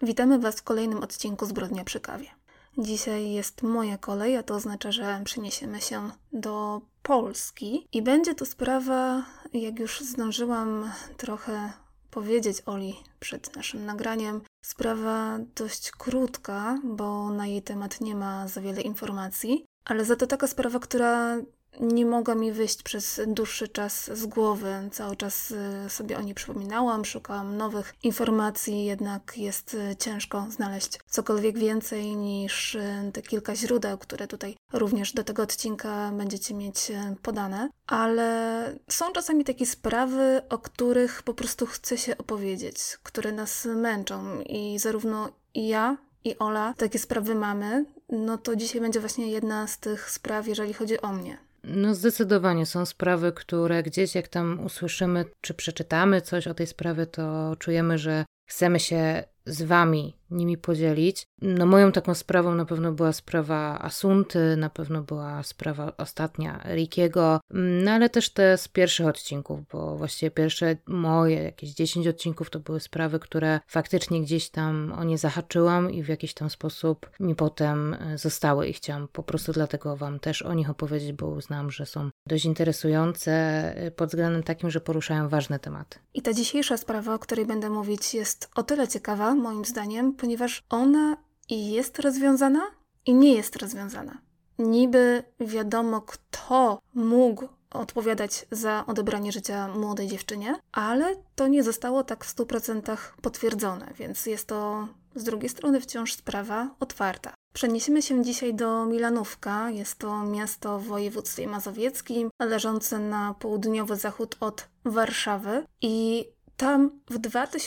Witamy Was w kolejnym odcinku Zbrodnia przy kawie. Dzisiaj jest moja kolej, a to oznacza, że przeniesiemy się do Polski i będzie to sprawa, jak już zdążyłam trochę powiedzieć Oli przed naszym nagraniem, sprawa dość krótka, bo na jej temat nie ma za wiele informacji, ale za to taka sprawa, która nie mogła mi wyjść przez dłuższy czas z głowy. Cały czas sobie o niej przypominałam, szukałam nowych informacji, jednak jest ciężko znaleźć cokolwiek więcej niż te kilka źródeł, które tutaj również do tego odcinka będziecie mieć podane. Ale są czasami takie sprawy, o których po prostu chce się opowiedzieć, które nas męczą i zarówno i ja, i Ola takie sprawy mamy. No to dzisiaj będzie właśnie jedna z tych spraw, jeżeli chodzi o mnie. No zdecydowanie są sprawy, które gdzieś jak tam usłyszymy, czy przeczytamy coś o tej sprawie, to czujemy, że chcemy się z Wami nimi podzielić. No moją taką sprawą na pewno była sprawa Asunty, na pewno była sprawa ostatnia Rickiego, no ale też te z pierwszych odcinków, bo właściwie pierwsze moje jakieś 10 odcinków to były sprawy, które faktycznie gdzieś tam o nie zahaczyłam i w jakiś tam sposób mi potem zostały i chciałam po prostu dlatego Wam też o nich opowiedzieć, bo uznałam, że są dość interesujące pod względem takim, że poruszają ważne tematy. I ta dzisiejsza sprawa, o której będę mówić, jest o tyle ciekawa, moim zdaniem, ponieważ ona i jest rozwiązana, i nie jest rozwiązana. Niby wiadomo, kto mógł odpowiadać za odebranie życia młodej dziewczynie, ale to nie zostało tak w 100% potwierdzone, więc jest to z drugiej strony wciąż sprawa otwarta. Przeniesiemy się dzisiaj do Milanówka. Jest to miasto w województwie mazowieckim, leżące na południowy zachód od Warszawy i tam w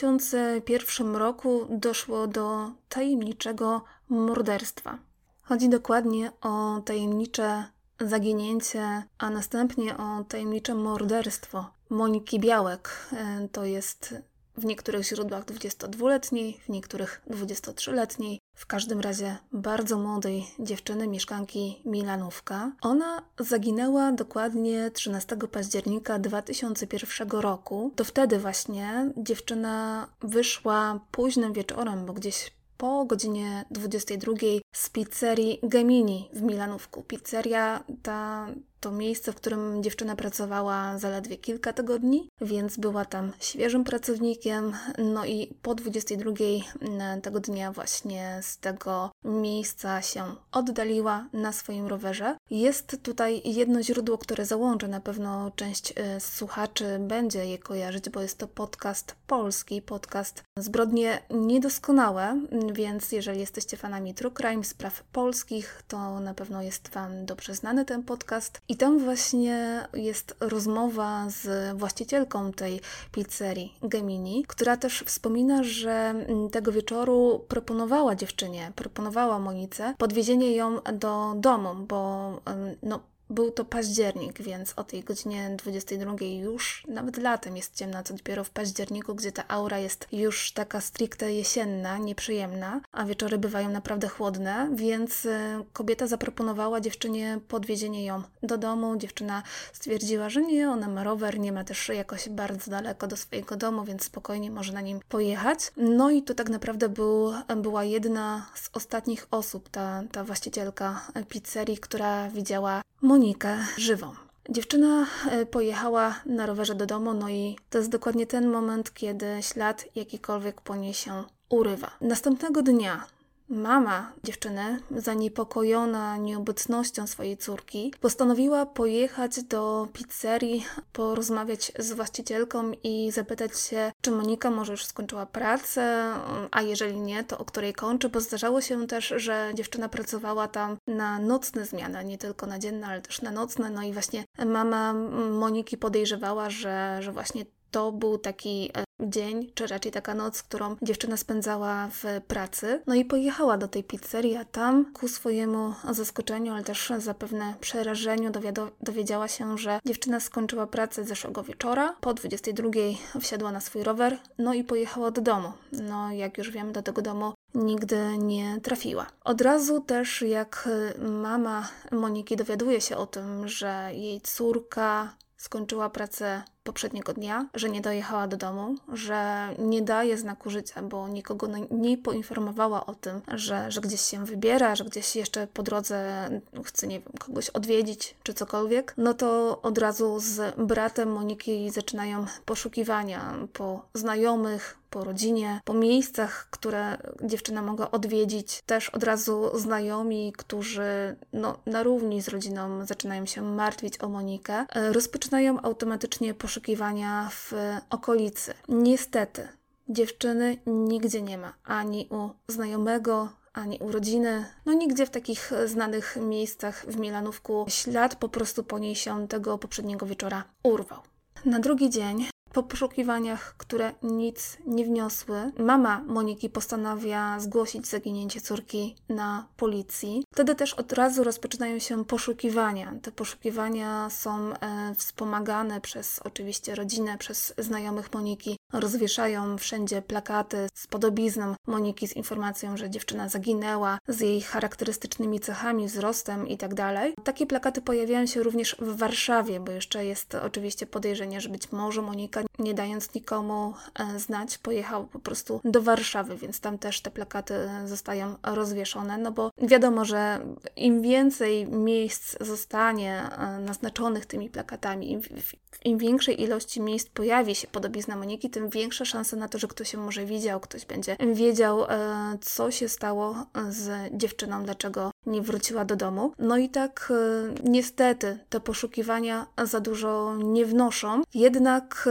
2001 roku doszło do tajemniczego morderstwa. Chodzi dokładnie o tajemnicze zaginięcie, a następnie o tajemnicze morderstwo Moniki Białek. To jest w niektórych źródłach 22-letniej, w niektórych 23-letniej, w każdym razie bardzo młodej dziewczyny, mieszkanki Milanówka. Ona zaginęła dokładnie 13 października 2001 roku. To wtedy właśnie dziewczyna wyszła późnym wieczorem, bo gdzieś po godzinie 22 z pizzerii Gemini w Milanówku. Pizzeria to miejsce, w którym dziewczyna pracowała zaledwie kilka tygodni, więc była tam świeżym pracownikiem. No i po 22 tego dnia właśnie z tego miejsca się oddaliła na swoim rowerze. Jest tutaj jedno źródło, które załączę. Na pewno część słuchaczy będzie je kojarzyć, bo jest to podcast polski, podcast Zbrodnie Niedoskonałe, więc jeżeli jesteście fanami True Crime, spraw polskich, to na pewno jest Wam dobrze znany ten podcast. I tam właśnie jest rozmowa z właścicielką tej pizzerii Gemini, która też wspomina, że tego wieczoru proponowała Monice podwiezienie ją do domu, bo był to październik, więc o tej godzinie 22 już nawet latem jest ciemno, co dopiero w październiku, gdzie ta aura jest już taka stricte jesienna, nieprzyjemna, a wieczory bywają naprawdę chłodne, więc kobieta zaproponowała dziewczynie podwiezienie ją do domu. Dziewczyna stwierdziła, że nie, ona ma rower, nie ma też jakoś bardzo daleko do swojego domu, więc spokojnie może na nim pojechać. No i to tak naprawdę była jedna z ostatnich osób, ta właścicielka pizzerii, która widziała Monikę żywą. Dziewczyna pojechała na rowerze do domu, no i to jest dokładnie ten moment, kiedy ślad jakikolwiek po niej się urywa. Następnego dnia mama dziewczyny, zaniepokojona nieobecnością swojej córki, postanowiła pojechać do pizzerii, porozmawiać z właścicielką i zapytać się, czy Monika może już skończyła pracę, a jeżeli nie, to o której kończy, bo zdarzało się też, że dziewczyna pracowała tam na nocne zmiany, nie tylko na dzienne, ale też na nocne, no i właśnie mama Moniki podejrzewała, że właśnie to był taki dzień, czy raczej taka noc, którą dziewczyna spędzała w pracy. No i pojechała do tej pizzerii, a tam ku swojemu zaskoczeniu, ale też zapewne przerażeniu dowiedziała się, że dziewczyna skończyła pracę zeszłego wieczora. Po 22 wsiadła na swój rower, no i pojechała do domu. No jak już wiemy, do tego domu nigdy nie trafiła. Od razu też jak mama Moniki dowiaduje się o tym, że jej córka skończyła pracę poprzedniego dnia, że nie dojechała do domu, że nie daje znaku życia, bo nikogo nie poinformowała o tym, że gdzieś się wybiera, że gdzieś jeszcze po drodze chce, nie wiem, kogoś odwiedzić czy cokolwiek, no to od razu z bratem Moniki zaczynają poszukiwania po znajomych, po rodzinie, po miejscach, które dziewczyna mogła odwiedzić. Też od razu znajomi, którzy na równi z rodziną zaczynają się martwić o Monikę, rozpoczynają automatycznie poszukiwania w okolicy. Niestety, dziewczyny nigdzie nie ma, ani u znajomego, ani u rodziny, nigdzie w takich znanych miejscach w Milanówku. Ślad po prostu po niej się tego poprzedniego wieczora urwał. Na drugi dzień, po poszukiwaniach, które nic nie wniosły, mama Moniki postanawia zgłosić zaginięcie córki na policji. Wtedy też od razu rozpoczynają się poszukiwania. Te poszukiwania są wspomagane przez oczywiście rodzinę, przez znajomych Moniki. Rozwieszają wszędzie plakaty z podobizną Moniki z informacją, że dziewczyna zaginęła, z jej charakterystycznymi cechami, wzrostem itd. Takie plakaty pojawiają się również w Warszawie, bo jeszcze jest oczywiście podejrzenie, że być może Monika, nie dając nikomu znać, pojechała po prostu do Warszawy, więc tam też te plakaty zostają rozwieszone, bo wiadomo, że im więcej miejsc zostanie naznaczonych tymi plakatami, im większej ilości miejsc pojawi się podobizna Moniki, tym większa szansa na to, że ktoś ją może widział, ktoś będzie wiedział, co się stało z dziewczyną, dlaczego nie wróciła do domu. I tak niestety te poszukiwania za dużo nie wnoszą, jednak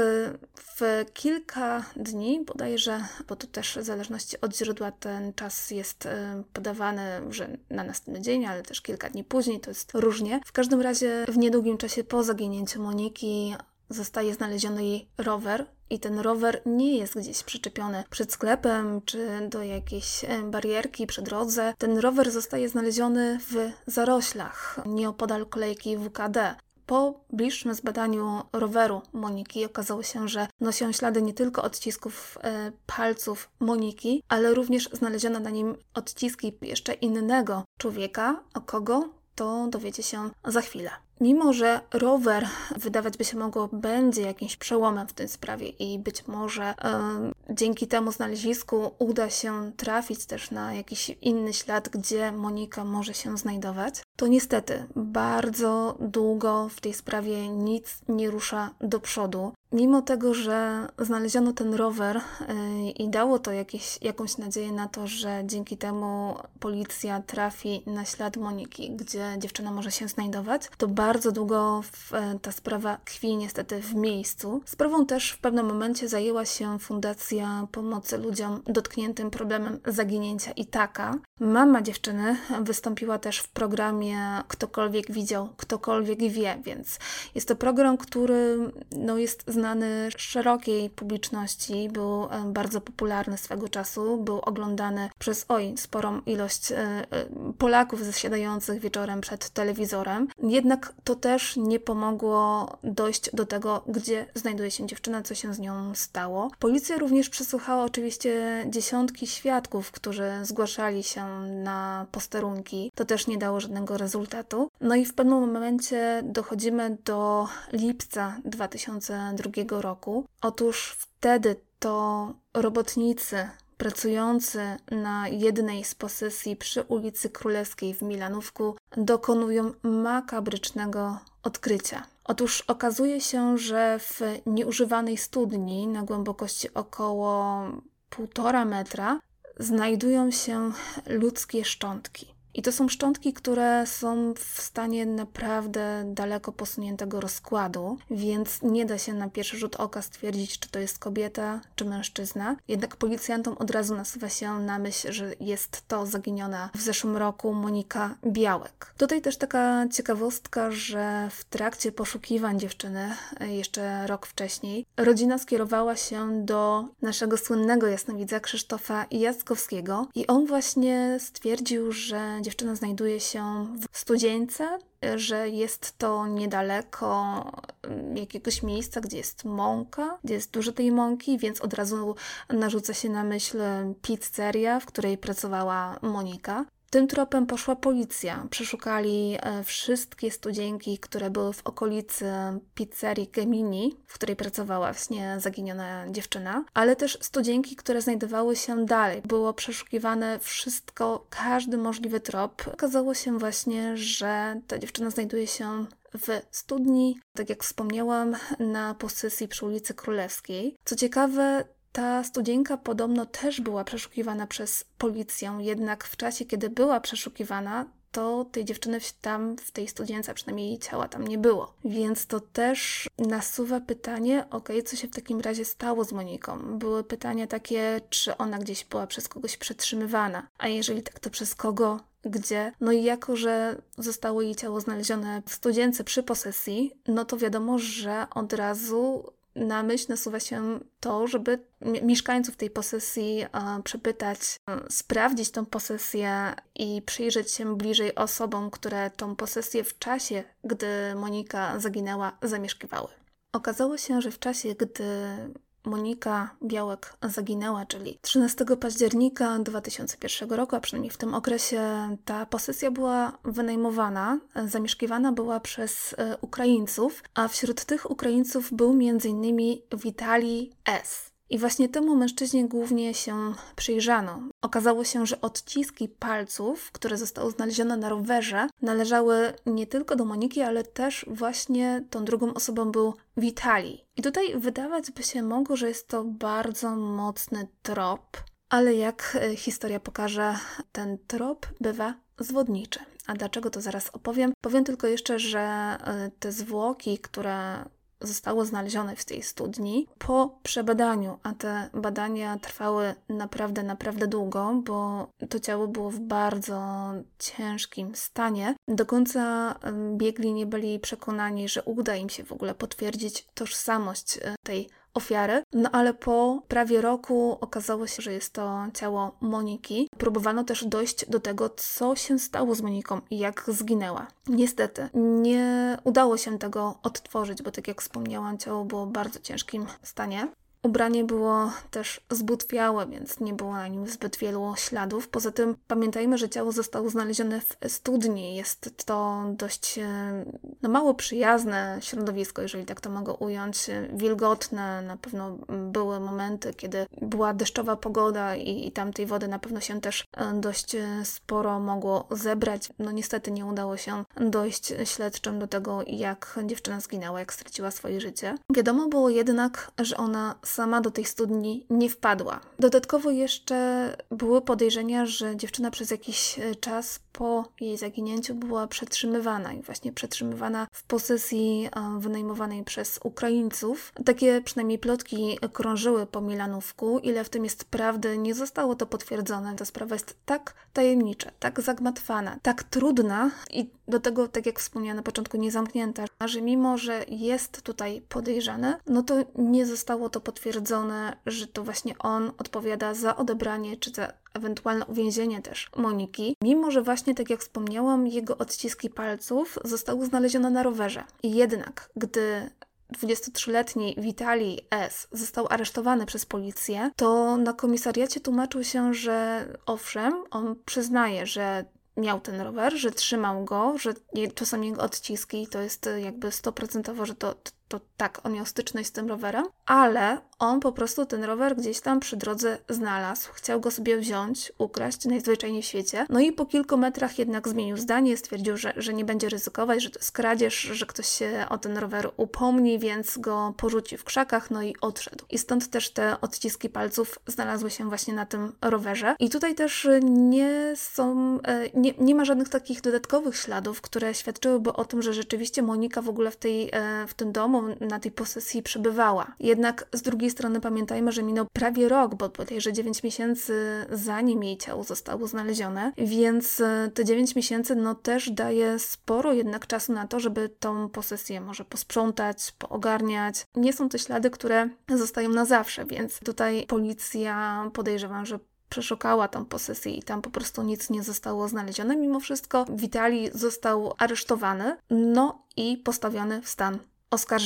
w kilka dni, bodajże, bo to też w zależności od źródła ten czas jest podawany, że na następny dzień, ale też kilka dni później, to jest różnie. W każdym razie w niedługim czasie po zaginięciu Moniki zostaje znaleziony jej rower i ten rower nie jest gdzieś przyczepiony przed sklepem czy do jakiejś barierki przy drodze. Ten rower zostaje znaleziony w zaroślach nieopodal kolejki WKD. Po bliższym zbadaniu roweru Moniki okazało się, że noszą ślady nie tylko odcisków palców Moniki, ale również znaleziono na nim odciski jeszcze innego człowieka. O kogo? To dowiecie się za chwilę. Mimo że rower, wydawać by się mogło, będzie jakimś przełomem w tej sprawie i być może dzięki temu znalezisku uda się trafić też na jakiś inny ślad, gdzie Monika może się znajdować, to niestety bardzo długo w tej sprawie nic nie rusza do przodu. Mimo tego, że znaleziono ten rower i dało to jakąś nadzieję na to, że dzięki temu policja trafi na ślad Moniki, gdzie dziewczyna może się znajdować, to bardzo długo ta sprawa tkwi niestety w miejscu. Sprawą też w pewnym momencie zajęła się Fundacja Pomocy Ludziom Dotkniętym Problemem Zaginięcia Itaka. Mama dziewczyny wystąpiła też w programie Ktokolwiek widział, ktokolwiek wie, więc jest to program, który jest znany szerokiej publiczności, był bardzo popularny swego czasu, był oglądany przez sporą ilość Polaków zasiadających wieczorem przed telewizorem. Jednak to też nie pomogło dojść do tego, gdzie znajduje się dziewczyna, co się z nią stało. Policja również przesłuchała oczywiście dziesiątki świadków, którzy zgłaszali się na posterunki. To też nie dało żadnego rezultatu. I w pewnym momencie dochodzimy do lipca 2002 roku. Otóż wtedy to robotnicy pracujący na jednej z posesji przy ulicy Królewskiej w Milanówku dokonują makabrycznego odkrycia. Otóż okazuje się, że w nieużywanej studni na głębokości około 1,5 metra znajdują się ludzkie szczątki. I to są szczątki, które są w stanie naprawdę daleko posuniętego rozkładu, więc nie da się na pierwszy rzut oka stwierdzić, czy to jest kobieta, czy mężczyzna. Jednak policjantom od razu nasuwa się na myśl, że jest to zaginiona w zeszłym roku Monika Białek. Tutaj też taka ciekawostka, że w trakcie poszukiwań dziewczyny, jeszcze rok wcześniej, rodzina skierowała się do naszego słynnego jasnowidza Krzysztofa Jackowskiego i on właśnie stwierdził, że dziewczyna znajduje się w Studzieńce, że jest to niedaleko jakiegoś miejsca, gdzie jest mąka, gdzie jest dużo tej mąki, więc od razu narzuca się na myśl pizzeria, w której pracowała Monika. Tym tropem poszła policja. Przeszukali wszystkie studzienki, które były w okolicy pizzerii Gemini, w której pracowała właśnie zaginiona dziewczyna, ale też studzienki, które znajdowały się dalej. Było przeszukiwane wszystko, każdy możliwy trop. Okazało się właśnie, że ta dziewczyna znajduje się w studni, tak jak wspomniałam, na posesji przy ulicy Królewskiej. Co ciekawe, ta studzienka podobno też była przeszukiwana przez policję, jednak w czasie, kiedy była przeszukiwana, to tej dziewczyny tam w tej studience, a przynajmniej jej ciała tam nie było. Więc to też nasuwa pytanie, co się w takim razie stało z Moniką? Były pytania takie, czy ona gdzieś była przez kogoś przetrzymywana, a jeżeli tak, to przez kogo? Gdzie? No i jako, że zostało jej ciało znalezione w studience przy posesji, no to wiadomo, że od razu na myśl nasuwa się to, żeby mieszkańców tej posesji przepytać, sprawdzić tą posesję i przyjrzeć się bliżej osobom, które tą posesję w czasie, gdy Monika zaginęła, zamieszkiwały. Okazało się, że w czasie, gdy Monika Białek zaginęła, czyli 13 października 2001 roku, a przynajmniej w tym okresie ta posesja była wynajmowana, zamieszkiwana była przez Ukraińców, a wśród tych Ukraińców był m.in. Witalij S. I właśnie temu mężczyźnie głównie się przyjrzano. Okazało się, że odciski palców, które zostały znalezione na rowerze, należały nie tylko do Moniki, ale też właśnie tą drugą osobą był Witalij. I tutaj wydawać by się mogło, że jest to bardzo mocny trop, ale jak historia pokaże, ten trop bywa zwodniczy. A dlaczego, to zaraz opowiem. Powiem tylko jeszcze, że te zwłoki, które zostało znalezione w tej studni po przebadaniu, a te badania trwały naprawdę długo, bo to ciało było w bardzo ciężkim stanie. Do końca biegli nie byli przekonani, że uda im się w ogóle potwierdzić tożsamość tej ofiary, no ale po prawie roku okazało się, że jest to ciało Moniki. Próbowano też dojść do tego, co się stało z Moniką i jak zginęła. Niestety nie udało się tego odtworzyć, bo tak jak wspomniałam, ciało było w bardzo ciężkim stanie. Ubranie było też zbutwiałe, więc nie było na nim zbyt wielu śladów. Poza tym pamiętajmy, że ciało zostało znalezione w studni. Jest to dość mało przyjazne środowisko, jeżeli tak to mogę ująć. Wilgotne, na pewno były momenty, kiedy była deszczowa pogoda i tam tej wody na pewno się też dość sporo mogło zebrać. No niestety nie udało się dojść śledczym do tego, jak dziewczyna zginęła, jak straciła swoje życie. Wiadomo było jednak, że ona sama do tej studni nie wpadła. Dodatkowo jeszcze były podejrzenia, że dziewczyna przez jakiś czas po jej zaginięciu była przetrzymywana i właśnie przetrzymywana w posesji wynajmowanej przez Ukraińców. Takie przynajmniej plotki krążyły po Milanówku. Ile w tym jest prawdy, nie zostało to potwierdzone. Ta sprawa jest tak tajemnicza, tak zagmatwana, tak trudna i do tego, tak jak wspomniałam na początku, niezamknięta, że mimo, że jest tutaj podejrzany, no to nie zostało to potwierdzone, że to właśnie on odpowiada za odebranie czy za ewentualne uwięzienie też Moniki, mimo że właśnie, tak jak wspomniałam, jego odciski palców zostały znalezione na rowerze. I jednak, gdy 23-letni Witalij S. został aresztowany przez policję, to na komisariacie tłumaczył się, że owszem, on przyznaje, że miał ten rower, że trzymał go, że to są jego odciski, to jest jakby 100%, że to tak, on miał styczność z tym rowerem, ale on po prostu ten rower gdzieś tam przy drodze znalazł, chciał go sobie wziąć, ukraść najzwyczajniej w świecie, no i po kilku metrach jednak zmienił zdanie, stwierdził, że nie będzie ryzykować, że to jest kradzież, że ktoś się o ten rower upomni, więc go porzucił w krzakach, no i odszedł. I stąd też te odciski palców znalazły się właśnie na tym rowerze. I tutaj też nie ma żadnych takich dodatkowych śladów, które świadczyłyby o tym, że rzeczywiście Monika w ogóle w tym domu, na tej posesji przebywała. Jednak z drugiej strony pamiętajmy, że minął prawie rok, bo bodajże 9 miesięcy zanim jej ciało zostało znalezione, więc te 9 miesięcy też daje sporo jednak czasu na to, żeby tą posesję może posprzątać, poogarniać. Nie są to ślady, które zostają na zawsze, więc tutaj policja, podejrzewam, że przeszukała tą posesję i tam po prostu nic nie zostało znalezione. Mimo wszystko Witalij został aresztowany, i postawiony w stan oskarżenia.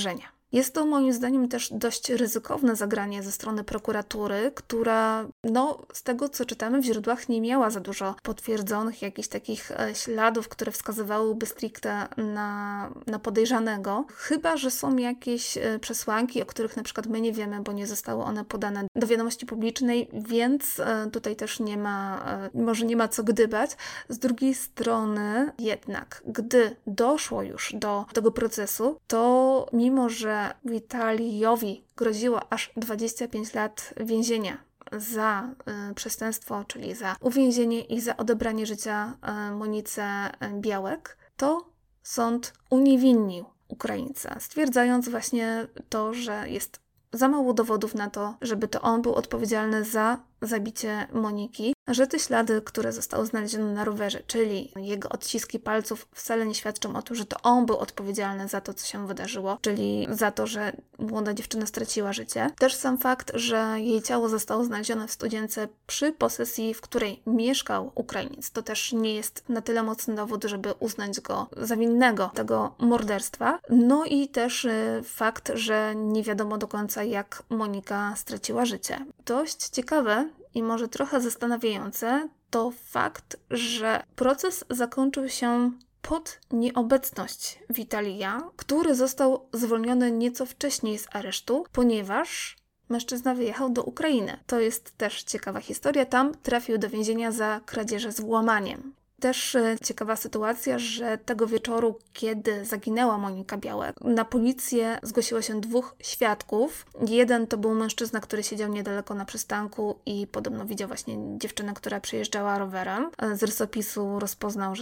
Jest to moim zdaniem też dość ryzykowne zagranie ze strony prokuratury, która z tego co czytamy w źródłach nie miała za dużo potwierdzonych jakichś takich śladów, które wskazywałyby stricte na podejrzanego. Chyba że są jakieś przesłanki, o których na przykład my nie wiemy, bo nie zostały one podane do wiadomości publicznej, więc tutaj też może nie ma co gdybać. Z drugiej strony jednak, gdy doszło już do tego procesu, to mimo, że Witaliowi groziło aż 25 lat więzienia za przestępstwo, czyli za uwięzienie i za odebranie życia Monice Białek, to sąd uniewinnił Ukraińca, stwierdzając właśnie to, że jest za mało dowodów na to, żeby to on był odpowiedzialny za zabicie Moniki, że te ślady, które zostały znalezione na rowerze, czyli jego odciski palców, wcale nie świadczą o tym, że to on był odpowiedzialny za to, co się wydarzyło, czyli za to, że młoda dziewczyna straciła życie. Też sam fakt, że jej ciało zostało znalezione w studience przy posesji, w której mieszkał Ukrainiec, to też nie jest na tyle mocny dowód, żeby uznać go za winnego tego morderstwa. No i też fakt, że nie wiadomo do końca, jak Monika straciła życie. Dość ciekawe i może trochę zastanawiające to fakt, że proces zakończył się pod nieobecność Witalija, który został zwolniony nieco wcześniej z aresztu, ponieważ mężczyzna wyjechał do Ukrainy. To jest też ciekawa historia. Tam trafił do więzienia za kradzieże z włamaniem. Też ciekawa sytuacja, że tego wieczoru, kiedy zaginęła Monika Białek, na policję zgłosiło się 2 świadków. Jeden to był mężczyzna, który siedział niedaleko na przystanku i podobno widział właśnie dziewczynę, która przyjeżdżała rowerem. Z rysopisu rozpoznał,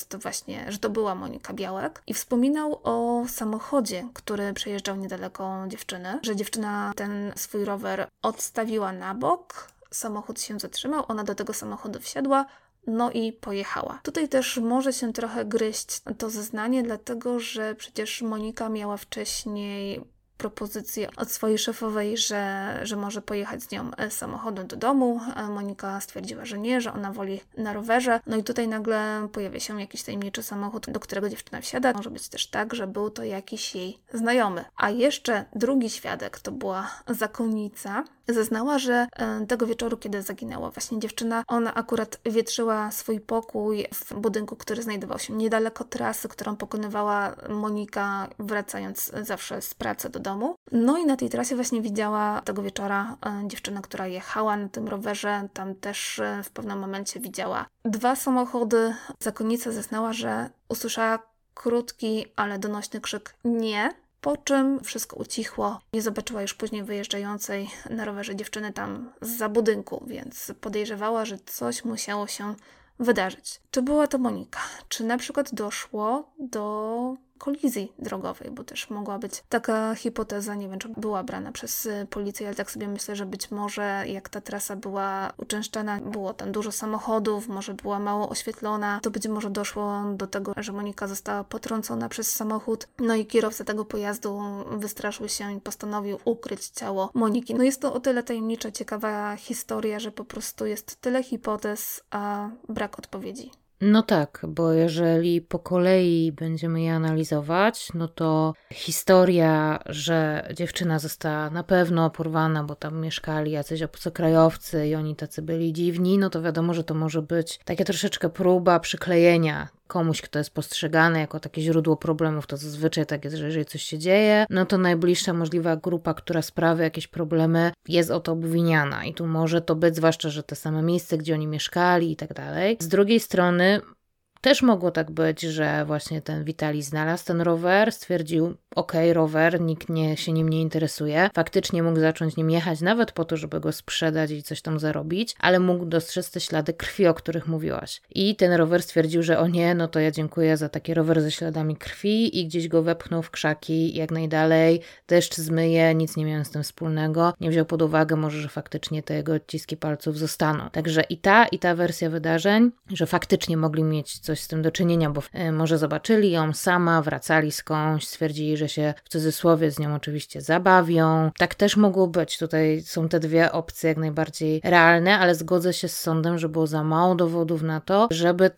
że to była Monika Białek i wspominał o samochodzie, który przejeżdżał niedaleko dziewczyny, że dziewczyna ten swój rower odstawiła na bok, samochód się zatrzymał, ona do tego samochodu wsiadła, no i pojechała. Tutaj też może się trochę gryźć to zeznanie, dlatego że przecież Monika miała wcześniej propozycję od swojej szefowej, że może pojechać z nią samochodem do domu. Monika stwierdziła, że nie, że ona woli na rowerze. No i tutaj nagle pojawia się jakiś tajemniczy samochód, do którego dziewczyna wsiada. Może być też tak, że był to jakiś jej znajomy. A jeszcze drugi świadek, to była zakonnica, zeznała, że tego wieczoru, kiedy zaginęła właśnie dziewczyna, ona akurat wietrzyła swój pokój w budynku, który znajdował się niedaleko trasy, którą pokonywała Monika, wracając zawsze z pracy do domu. No i na tej trasie właśnie widziała tego wieczora dziewczynę, która jechała na tym rowerze. Tam też w pewnym momencie widziała 2 samochody. Zakonnica zeznała, że usłyszała krótki, ale donośny krzyk „nie”, po czym wszystko ucichło. Nie zobaczyła już później wyjeżdżającej na rowerze dziewczyny tam zza budynku, więc podejrzewała, że coś musiało się wydarzyć. Czy była to Monika? Czy na przykład doszło do kolizji drogowej, bo też mogła być taka hipoteza, nie wiem, czy była brana przez policję, ale tak sobie myślę, że być może jak ta trasa była uczęszczana, było tam dużo samochodów, może była mało oświetlona, to być może doszło do tego, że Monika została potrącona przez samochód, no i kierowca tego pojazdu wystraszył się i postanowił ukryć ciało Moniki. No jest to o tyle tajemnicza, ciekawa historia, że po prostu jest tyle hipotez, a brak odpowiedzi. No tak, bo jeżeli po kolei będziemy je analizować, no to historia, że dziewczyna została na pewno porwana, bo tam mieszkali jacyś obcokrajowcy i oni tacy byli dziwni, no to wiadomo, że to może być taka troszeczkę próba przyklejenia komuś, kto jest postrzegany jako takie źródło problemów. To zazwyczaj tak jest, że jeżeli coś się dzieje, no to najbliższa możliwa grupa, która sprawia jakieś problemy, jest o to obwiniana. I tu może to być, zwłaszcza, że te same miejsce, gdzie oni mieszkali i tak dalej. Z drugiej strony też mogło tak być, że właśnie ten Witalij znalazł ten rower, stwierdził, rower, nikt się nim nie interesuje. Faktycznie mógł zacząć nim jechać nawet po to, żeby go sprzedać i coś tam zarobić, ale mógł dostrzec te ślady krwi, o których mówiłaś. I ten rower stwierdził, że o nie, no to ja dziękuję za taki rower ze śladami krwi i gdzieś go wepchnął w krzaki jak najdalej. Deszcz zmyje, nic nie miałem z tym wspólnego. Nie wziął pod uwagę może, że faktycznie te jego odciski palców zostaną. Także i ta wersja wydarzeń, że faktycznie mogli mieć coś z tym do czynienia, bo może zobaczyli ją sama, wracali skądś, stwierdzili, że się w cudzysłowie z nią oczywiście zabawią. Tak też mogło być. Tutaj są te 2 opcje jak najbardziej realne, ale zgodzę się z sądem, że było za mało dowodów na to, żeby tak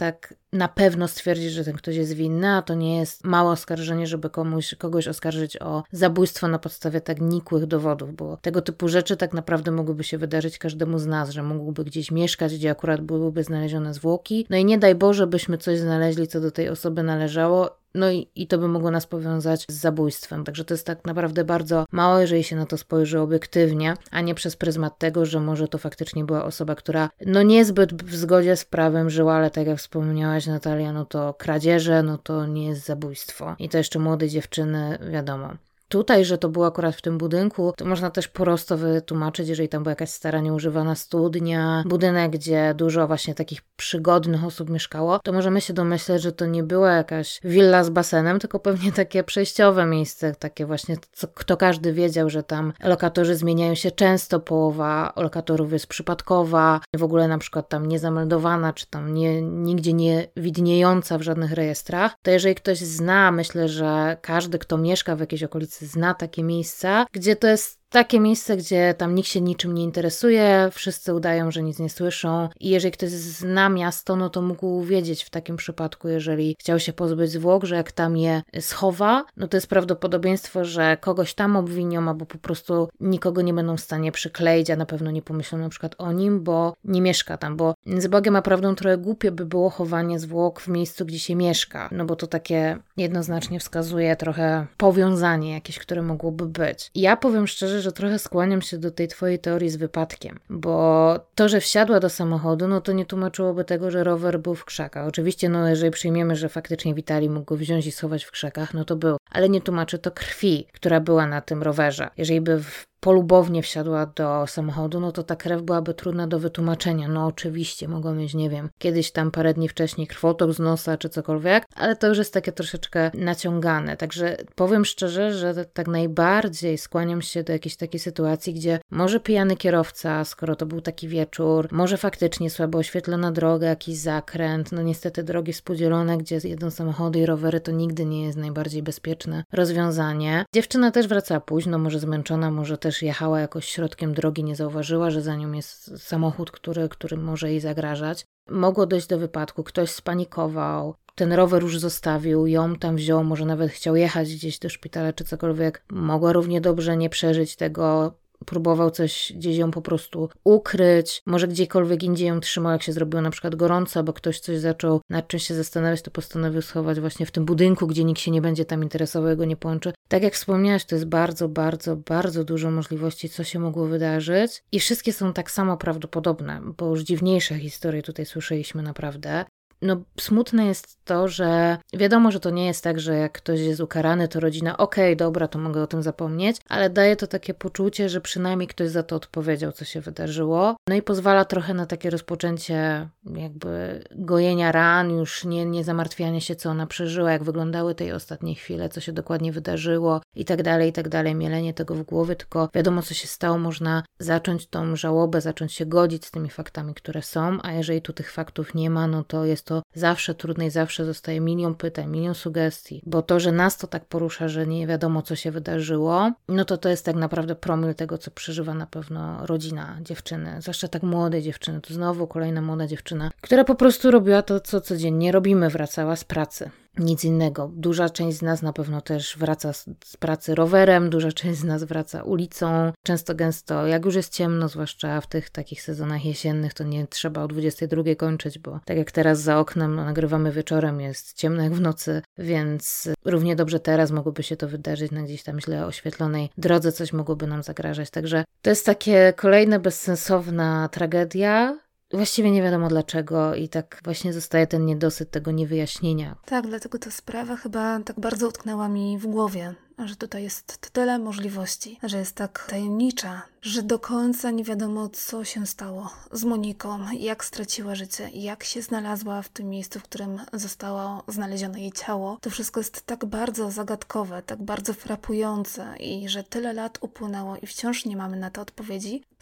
na pewno stwierdzić, że ten ktoś jest winny, a to nie jest małe oskarżenie, żeby kogoś oskarżyć o zabójstwo na podstawie tak nikłych dowodów, bo tego typu rzeczy tak naprawdę mogłyby się wydarzyć każdemu z nas, że mógłby gdzieś mieszkać, gdzie akurat byłyby znalezione zwłoki. No i nie daj Boże, byśmy coś znaleźli, co do tej osoby należało. No i to by mogło nas powiązać z zabójstwem. Także to jest tak naprawdę bardzo mało, jeżeli się na to spojrzy obiektywnie, a nie przez pryzmat tego, że może to faktycznie była osoba, która no niezbyt w zgodzie z prawem żyła, ale tak jak wspomniałaś, Natalia, no to kradzieże, no to nie jest zabójstwo. I to jeszcze młode dziewczyny, wiadomo. Tutaj, że to było akurat w tym budynku, to można też prosto wytłumaczyć, jeżeli tam była jakaś stara, nieużywana studnia, budynek, gdzie dużo właśnie takich przygodnych osób mieszkało, to możemy się domyśleć, że to nie była jakaś willa z basenem, tylko pewnie takie przejściowe miejsce, takie właśnie, kto każdy wiedział, że tam lokatorzy zmieniają się często, połowa lokatorów jest przypadkowa, w ogóle na przykład tam niezameldowana, czy tam nigdzie nie widniejąca w żadnych rejestrach, to jeżeli ktoś zna, myślę, że każdy, kto mieszka w jakiejś okolicy, zna takie miejsca, gdzie to jest takie miejsce, gdzie tam nikt się niczym nie interesuje, wszyscy udają, że nic nie słyszą i jeżeli ktoś zna miasto, no to mógł wiedzieć w takim przypadku, jeżeli chciał się pozbyć zwłok, że jak tam je schowa, no to jest prawdopodobieństwo, że kogoś tam obwinią, albo po prostu nikogo nie będą w stanie przykleić, a na pewno nie pomyślą na przykład o nim, bo nie mieszka tam, bo z Bogiem a prawdą trochę głupie by było chowanie zwłok w miejscu, gdzie się mieszka, no bo to takie jednoznacznie wskazuje trochę powiązanie jakieś, które mogłoby być. I ja powiem szczerze, że trochę skłaniam się do tej twojej teorii z wypadkiem, bo to, że wsiadła do samochodu, no to nie tłumaczyłoby tego, że rower był w krzakach. Oczywiście, no jeżeli przyjmiemy, że faktycznie Witalij mógł go wziąć i schować w krzakach, no to był, ale nie tłumaczy to krwi, która była na tym rowerze. Jeżeli by polubownie wsiadła do samochodu, no to ta krew byłaby trudna do wytłumaczenia. No oczywiście, mogła mieć, nie wiem, kiedyś tam parę dni wcześniej krwotok z nosa czy cokolwiek, ale to już jest takie troszeczkę naciągane. Także powiem szczerze, że tak najbardziej skłaniam się do jakiejś takiej sytuacji, gdzie może pijany kierowca, skoro to był taki wieczór, może faktycznie słabo oświetlona droga, jakiś zakręt, no niestety drogi współdzielone, gdzie jedą samochody i rowery, to nigdy nie jest najbardziej bezpieczne rozwiązanie. Dziewczyna też wracała późno, może zmęczona, może też jechała jakoś środkiem drogi, nie zauważyła, że za nią jest samochód, który może jej zagrażać. Mogło dojść do wypadku, ktoś spanikował, ten rower już zostawił, ją tam wziął, może nawet chciał jechać gdzieś do szpitala czy cokolwiek. Mogła równie dobrze nie przeżyć tego, próbował coś gdzieś ją po prostu ukryć, może gdziekolwiek indziej ją trzymał, jak się zrobiło na przykład gorąco, bo ktoś coś zaczął nad czymś się zastanawiać, to postanowił schować właśnie w tym budynku, gdzie nikt się nie będzie tam interesował, go nie połączy. Tak jak wspomniałaś, to jest bardzo, bardzo, bardzo dużo możliwości, co się mogło wydarzyć i wszystkie są tak samo prawdopodobne, bo już dziwniejsze historie tutaj słyszeliśmy naprawdę. No smutne jest to, że wiadomo, że to nie jest tak, że jak ktoś jest ukarany, to rodzina okej, dobra, to mogę o tym zapomnieć, ale daje to takie poczucie, że przynajmniej ktoś za to odpowiedział, co się wydarzyło. No i pozwala trochę na takie rozpoczęcie jakby gojenia ran, już nie zamartwianie się, co ona przeżyła, jak wyglądały tej ostatniej chwile, co się dokładnie wydarzyło i tak dalej, mielenie tego w głowie, tylko wiadomo, co się stało, można zacząć tą żałobę, zacząć się godzić z tymi faktami, które są, a jeżeli tu tych faktów nie ma, no to jest to zawsze trudne i zawsze zostaje milion pytań, milion sugestii, bo to, że nas to tak porusza, że nie wiadomo, co się wydarzyło, no to jest tak naprawdę promil tego, co przeżywa na pewno rodzina dziewczyny, zwłaszcza tak młodej dziewczyny, to znowu kolejna młoda dziewczyna, która po prostu robiła to, co codziennie robimy, wracała z pracy. Nic innego. Duża część z nas na pewno też wraca z pracy rowerem, duża część z nas wraca ulicą. Często gęsto, jak już jest ciemno, zwłaszcza w tych takich sezonach jesiennych, to nie trzeba o 22 kończyć, bo tak jak teraz za oknem nagrywamy wieczorem, jest ciemno jak w nocy, więc równie dobrze teraz mogłoby się to wydarzyć na gdzieś tam źle oświetlonej drodze, coś mogłoby nam zagrażać. Także to jest takie kolejna bezsensowna tragedia. Właściwie nie wiadomo dlaczego i tak właśnie zostaje ten niedosyt tego niewyjaśnienia. Tak, dlatego ta sprawa chyba tak bardzo utknęła mi w głowie, że tutaj jest tyle możliwości, że jest tak tajemnicza, że do końca nie wiadomo, co się stało z Moniką, jak straciła życie, jak się znalazła w tym miejscu, w którym zostało znalezione jej ciało. To wszystko jest tak bardzo zagadkowe, tak bardzo frapujące i że tyle lat upłynęło i wciąż nie mamy na to odpowiedzi,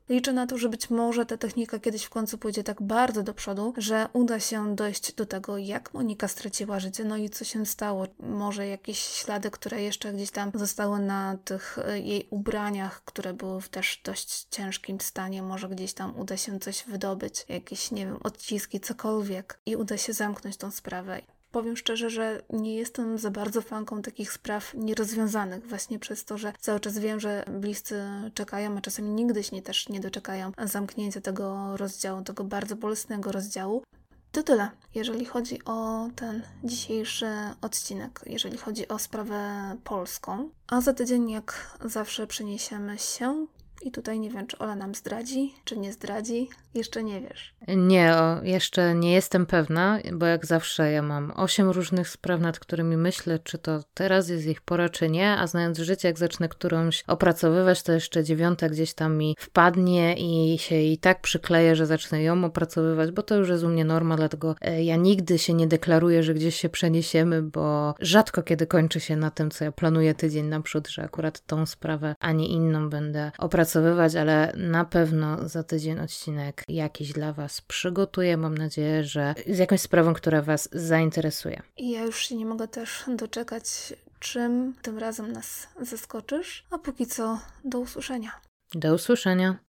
Liczę na to, że być może ta technika kiedyś w końcu pójdzie tak bardzo do przodu, że uda się dojść do tego, jak Monika straciła życie, no i co się stało. Może jakieś ślady, które jeszcze gdzieś tam zostały na tych jej ubraniach, które były w też dość ciężkim stanie. Może gdzieś tam uda się coś wydobyć, jakieś, nie wiem, odciski, cokolwiek i uda się zamknąć tą sprawę. Powiem szczerze, że nie jestem za bardzo fanką takich spraw nierozwiązanych, właśnie przez to, że cały czas wiem, że bliscy czekają, a czasami nigdy się też nie doczekają zamknięcia tego rozdziału, tego bardzo bolesnego rozdziału. To tyle, jeżeli chodzi o ten dzisiejszy odcinek, jeżeli chodzi o sprawę polską. A za tydzień, jak zawsze, przeniesiemy się. I tutaj nie wiem, czy Ola nam zdradzi, czy nie zdradzi. Jeszcze nie wiesz. Nie, jeszcze nie jestem pewna, bo jak zawsze ja mam 8 różnych spraw, nad którymi myślę, czy to teraz jest ich pora, czy nie, a znając życie, jak zacznę którąś opracowywać, to jeszcze 9 gdzieś tam mi wpadnie i się i tak przykleję, że zacznę ją opracowywać, bo to już jest u mnie norma, dlatego ja nigdy się nie deklaruję, że gdzieś się przeniesiemy, bo rzadko kiedy kończy się na tym, co ja planuję tydzień naprzód, że akurat tą sprawę, a nie inną będę opracowywać, ale na pewno za tydzień odcinek jakiś dla Was przygotuję. Mam nadzieję, że z jakąś sprawą, która Was zainteresuje. I ja już się nie mogę też doczekać, czym tym razem nas zaskoczysz. A póki co, do usłyszenia. Do usłyszenia.